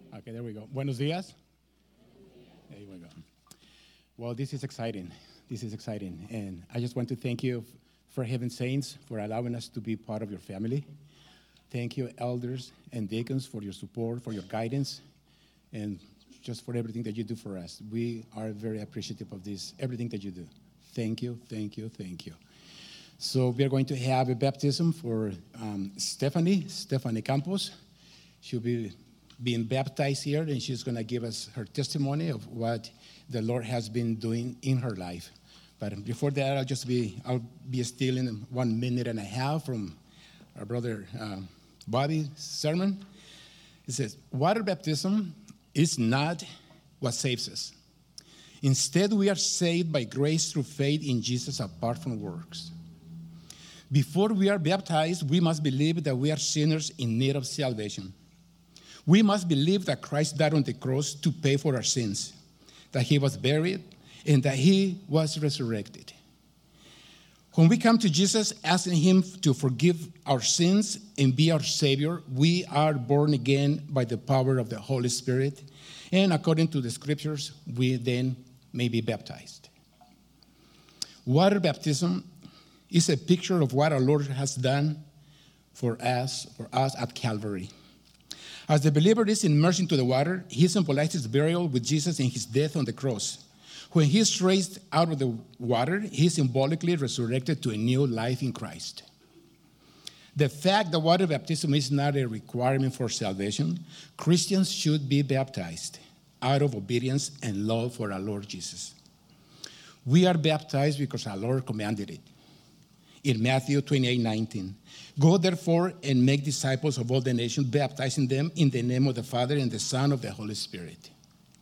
Okay, there we go. Buenos días. There we go. Well, this is exciting. This is exciting. And I just want to thank you for Heaven Saints for allowing us to be part of your family. Thank you, elders and deacons, for your support, for your guidance, and just for everything that you do for us. We are very appreciative of this, everything that you do. Thank you, thank you, thank you. So we are going to have a baptism for Stephanie Campos. She'll be being baptized here, and she's going to give us her testimony of what the Lord has been doing in her life. But before that, I'll be stealing 1 minute and a half from our brother Bobby's sermon. It says, water baptism is not what saves us. Instead, we are saved by grace through faith in Jesus apart from works. Before we are baptized, we must believe that we are sinners in need of salvation. We must believe that Christ died on the cross to pay for our sins, that he was buried, and that he was resurrected. When we come to Jesus asking him to forgive our sins and be our Savior, we are born again by the power of the Holy Spirit. And according to the scriptures, we then may be baptized. Water baptism is a picture of what our Lord has done for us at Calvary. As the believer is immersed into the water, he symbolizes burial with Jesus and his death on the cross. When he is raised out of the water, he is symbolically resurrected to a new life in Christ. The fact that water baptism is not a requirement for salvation, Christians should be baptized out of obedience and love for our Lord Jesus. We are baptized because our Lord commanded it. In Matthew 28:19, go therefore and make disciples of all the nations, baptizing them in the name of the Father and the Son of the Holy Spirit.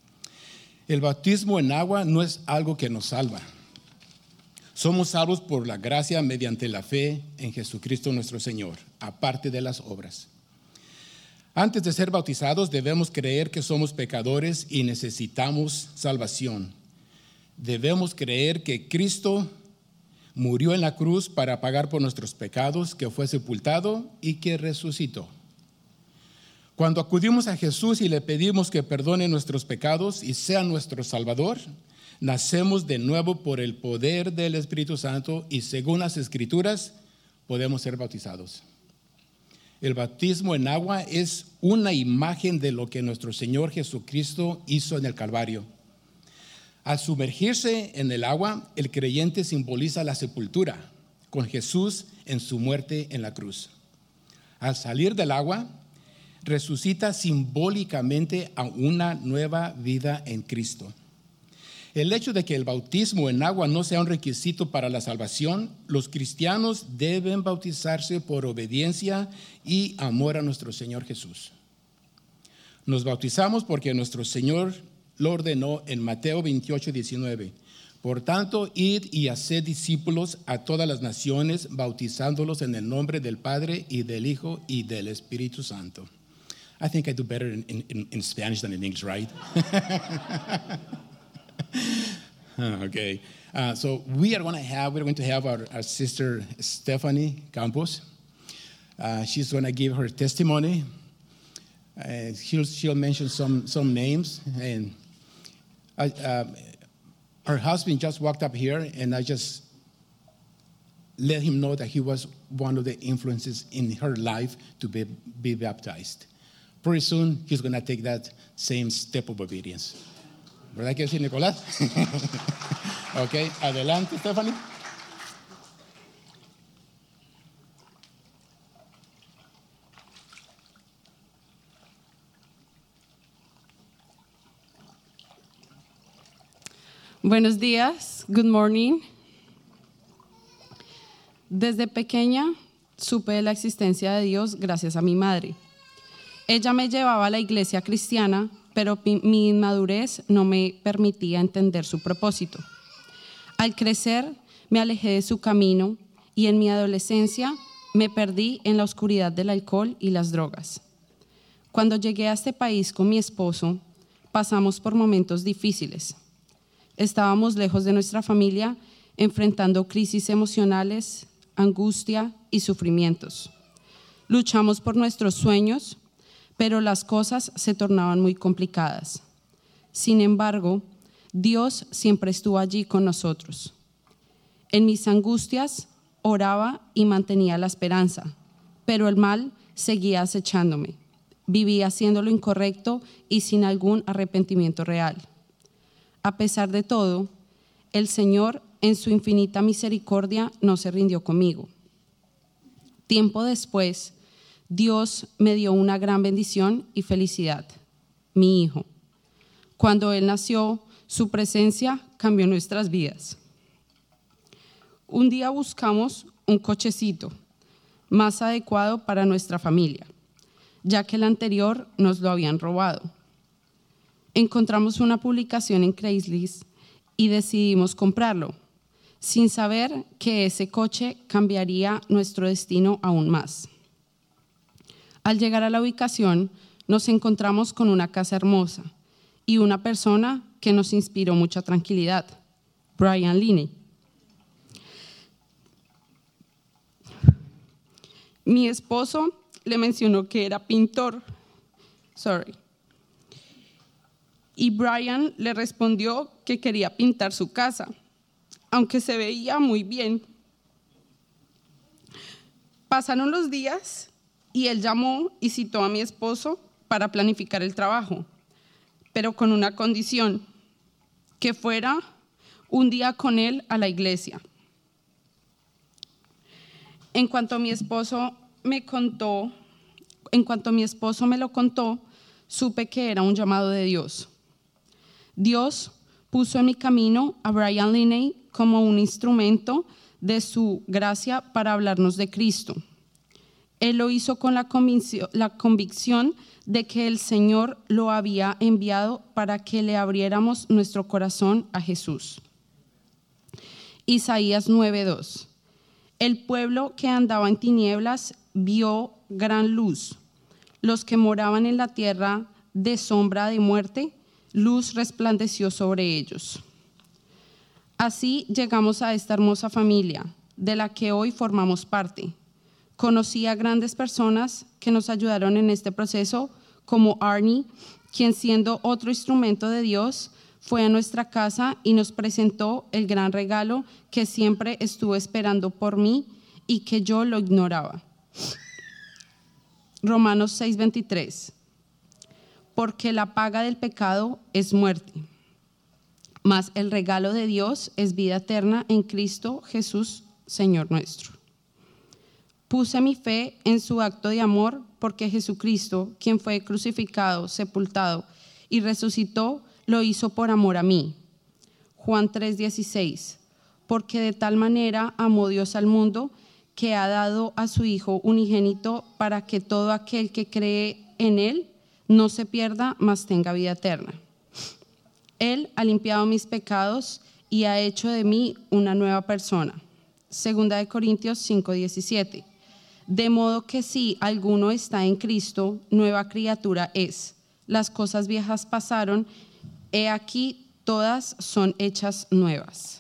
El bautismo en agua no es algo que nos salva. Somos salvos por la gracia mediante la fe en Jesucristo nuestro Señor, aparte de las obras. Antes de ser bautizados, debemos creer que somos pecadores y necesitamos salvación. Debemos creer que Cristo murió en la cruz para pagar por nuestros pecados, que fue sepultado y que resucitó. Cuando acudimos a Jesús y le pedimos que perdone nuestros pecados y sea nuestro Salvador, nacemos de nuevo por el poder del Espíritu Santo y según las Escrituras podemos ser bautizados. El bautismo en agua es una imagen de lo que nuestro Señor Jesucristo hizo en el Calvario. Al sumergirse en el agua, el creyente simboliza la sepultura con Jesús en su muerte en la cruz. Al salir del agua, resucita simbólicamente a una nueva vida en Cristo. El hecho de que el bautismo en agua no sea un requisito para la salvación, los cristianos deben bautizarse por obediencia y amor a nuestro Señor Jesús. Nos bautizamos porque nuestro Señor lo ordenó en Mateo 28:19. Por tanto, id y haced discípulos a todas las naciones, bautizándolos en el nombre del Padre y del Hijo y del Espíritu Santo. I think I do better in Spanish than in English, right? Okay. So we're going to have our sister Stephanie Campos. She's going to give her testimony. She'll mention some names, and her husband just walked up here, and I just let him know that he was one of the influences in her life to be baptized. Pretty soon, he's going to take that same step of obedience. ¿Verdad que sí, Nicolás? Okay, adelante, Stephanie. Buenos días, good morning. Desde pequeña supe de la existencia de Dios gracias a mi madre. Ella me llevaba a la iglesia cristiana, pero mi inmadurez no me permitía entender su propósito. Al crecer, me alejé de su camino y en mi adolescencia me perdí en la oscuridad del alcohol y las drogas. Cuando llegué a este país con mi esposo, pasamos por momentos difíciles. Estábamos lejos de nuestra familia, enfrentando crisis emocionales, angustia y sufrimientos. Luchamos por nuestros sueños, pero las cosas se tornaban muy complicadas. Sin embargo, Dios siempre estuvo allí con nosotros. En mis angustias oraba y mantenía la esperanza, pero el mal seguía acechándome. Vivía haciendo lo incorrecto y sin algún arrepentimiento real. A pesar de todo, el Señor, en su infinita misericordia, no se rindió conmigo. Tiempo después, Dios me dio una gran bendición y felicidad, mi hijo. Cuando él nació, su presencia cambió nuestras vidas. Un día buscamos un cochecito más adecuado para nuestra familia, ya que el anterior nos lo habían robado. Encontramos una publicación en Craigslist y decidimos comprarlo, sin saber que ese coche cambiaría nuestro destino aún más. Al llegar a la ubicación, nos encontramos con una casa hermosa y una persona que nos inspiró mucha tranquilidad, Brian Linney. Mi esposo le mencionó que era pintor. Y Brian le respondió que quería pintar su casa, aunque se veía muy bien. Pasaron los días y él llamó y citó a mi esposo para planificar el trabajo, pero con una condición, que fuera un día con él a la iglesia. En cuanto mi esposo me lo contó, supe que era un llamado de Dios. Dios puso en mi camino a Brian Linney como un instrumento de su gracia para hablarnos de Cristo. Él lo hizo con la convicción de que el Señor lo había enviado para que le abriéramos nuestro corazón a Jesús. Isaías 9:2. El pueblo que andaba en tinieblas vio gran luz. Los que moraban en la tierra de sombra de muerte, luz resplandeció sobre ellos. Así llegamos a esta hermosa familia, de la que hoy formamos parte. Conocí a grandes personas que nos ayudaron en este proceso, como Arnie, quien siendo otro instrumento de Dios, fue a nuestra casa y nos presentó el gran regalo que siempre estuvo esperando por mí y que yo lo ignoraba. Romanos 6:23. Porque la paga del pecado es muerte, mas el regalo de Dios es vida eterna en Cristo Jesús, Señor nuestro. Puse mi fe en su acto de amor porque Jesucristo, quien fue crucificado, sepultado y resucitó, lo hizo por amor a mí. Juan 3:16. Porque de tal manera amó Dios al mundo que ha dado a su Hijo unigénito para que todo aquel que cree en Él no se pierda, mas tenga vida eterna. Él ha limpiado mis pecados y ha hecho de mí una nueva persona. 2 Corintios 5:17. De modo que si alguno está en Cristo, nueva criatura es. Las cosas viejas pasaron, he aquí todas son hechas nuevas.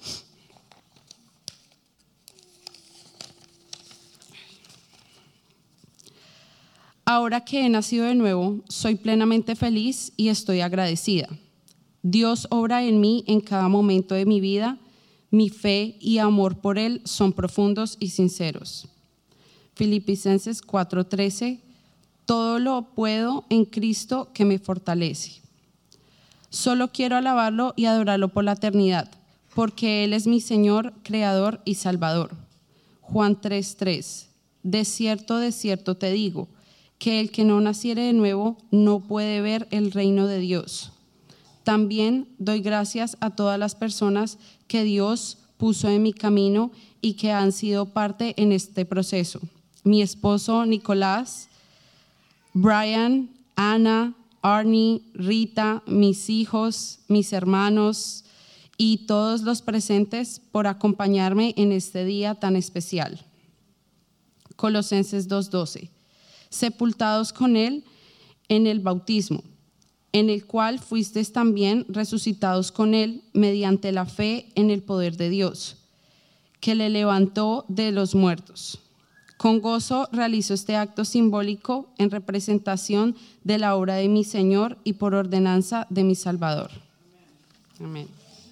Ahora que he nacido de nuevo, soy plenamente feliz y estoy agradecida. Dios obra en mí en cada momento de mi vida. Mi fe y amor por Él son profundos y sinceros. Filipenses 4:13. Todo lo puedo en Cristo que me fortalece. Solo quiero alabarlo y adorarlo por la eternidad, porque Él es mi Señor, Creador y Salvador. Juan 3:3. De cierto te digo, que el que no naciere de nuevo no puede ver el reino de Dios. También doy gracias a todas las personas que Dios puso en mi camino y que han sido parte en este proceso. Mi esposo Nicolás, Brian, Ana, Arnie, Rita, mis hijos, mis hermanos y todos los presentes por acompañarme en este día tan especial. Colosenses 2:12. Sepultados con Él en el bautismo, en el cual fuisteis también resucitados con Él mediante la fe en el poder de Dios, que le levantó de los muertos. Con gozo realizo este acto simbólico en representación de la obra de mi Señor y por ordenanza de mi Salvador. Amén.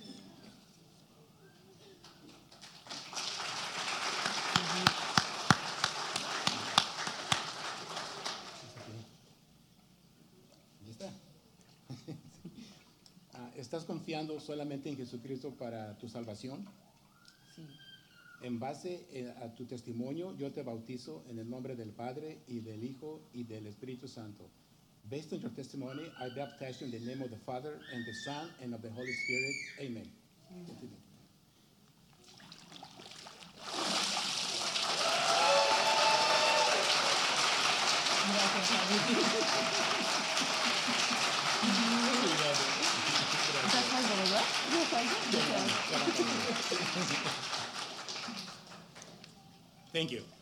¿Estás confiando solamente en Jesucristo para tu salvación? Sí. En base a tu testimonio, yo te bautizo en el nombre del Padre y del Hijo y del Espíritu Santo. Based on your testimony, I baptize you in the name of the Father and the Son and of the Holy Spirit. Amen. Continue. Thank you.